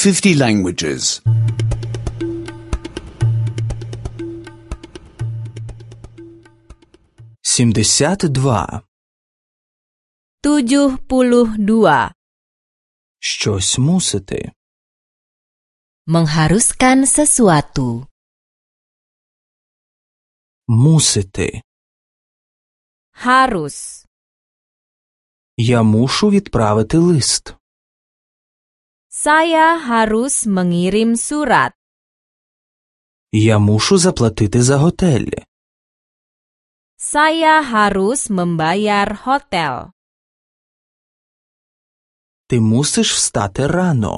50 languages. 72. 72. Щось мусити. Mengharuskan sesuatu. Мусити. Harus. Я мушу відправити лист. Saya harus mengirim surat. Я мушу заплатити за готель. Saya harus membayar hotel. Ти мусиш встати рано.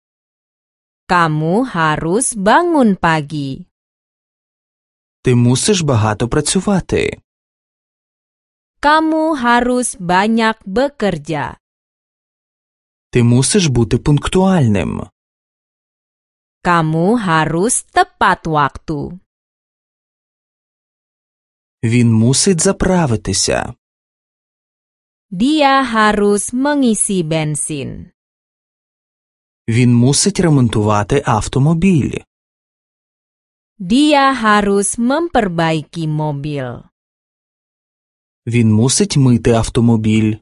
Kamu harus bangun pagi. Ти мусиш багато працювати. Kamu harus banyak bekerja. Ти мусиш бути пунктуальним. Kamu harus tepat waktu. Він мусить заправитися. Dia harus mengisi bensin. Він мусить ремонтувати автомобіль. Dia harus memperbaiki mobil. Він мусить мити автомобіль.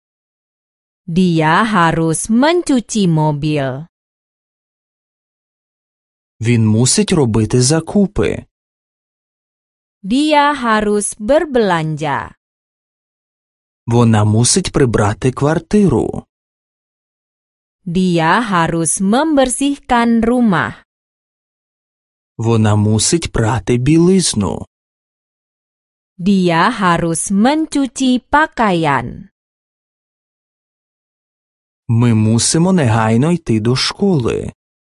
Dia harus mencuci mobil. Він мусить робити закупи. Dia harus berbelanja. Вона мусить прибрати квартиру. Dia harus membersihkan rumah. Вона мусить прати білизну. Dia harus mencuci pakaian. Ми мусимо негайно йти до школи.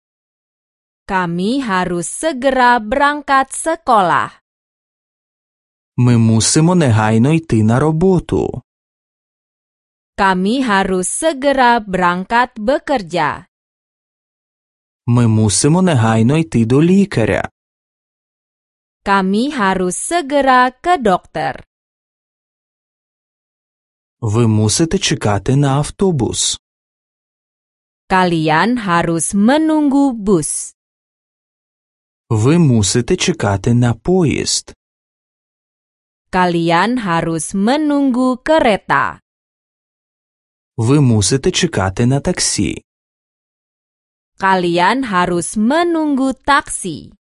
Kami harus segera berangkat sekolah. Ми мусимо негайно йти на роботу. Kami harus segera berangkat bekerja. Ми мусимо негайно йти до лікаря. Kami harus segera ke dokter. Ви мусите чекати на автобус. Kalian harus menunggu bus. Ви мусите чекати на поїзд. Kalian harus menunggu kereta. Ви мусите чекати на таксі. Kalian harus menunggu taksi.